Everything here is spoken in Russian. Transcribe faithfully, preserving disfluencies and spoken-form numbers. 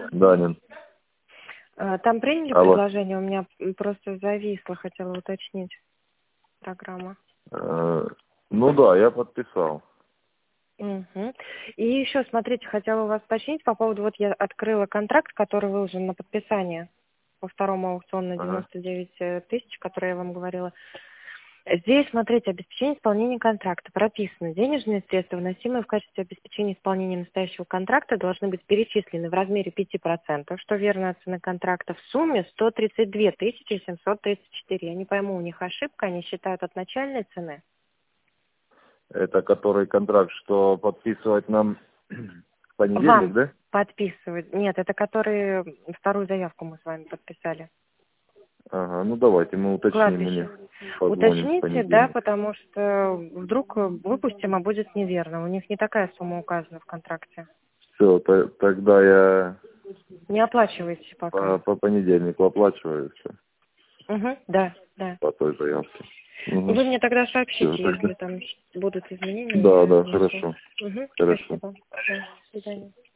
Данин. Там приняли Алло. предложение? У меня просто зависло, хотела уточнить программа. Э, ну да, я подписал. Угу. И еще, смотрите, хотела у вас уточнить по поводу, вот я открыла контракт, который выложен на подписание по второму аукциону на Ага. девяносто девять тысяч, который я вам говорила. Здесь, смотрите, обеспечение исполнения контракта. Прописано. Денежные средства, вносимые в качестве обеспечения исполнения настоящего контракта, должны быть перечислены в размере пяти процентов, что верно от цены контракта, в сумме сто тридцать две тысячи семьсот тридцать четыре. Я не пойму, у них ошибка, они считают от начальной цены? Это который контракт, что подписывать нам в понедельник, Вам да? подписывать? Нет, это который вторую заявку мы с вами подписали. Ага, ну давайте мы уточним, Кладбище. мне позвоним в Уточните, понедельник. да, потому что вдруг выпустим, а будет неверно. У них не такая сумма указана в контракте. Все, тогда я Не оплачивайте пока. по, по понедельнику оплачиваю все Угу, да, да. по той заявке. Угу. Вы мне тогда сообщите, Все, тогда. если там будут изменения. Да, Я да, внесу. хорошо. Угу, Хорошо. спасибо. Да, до свидания.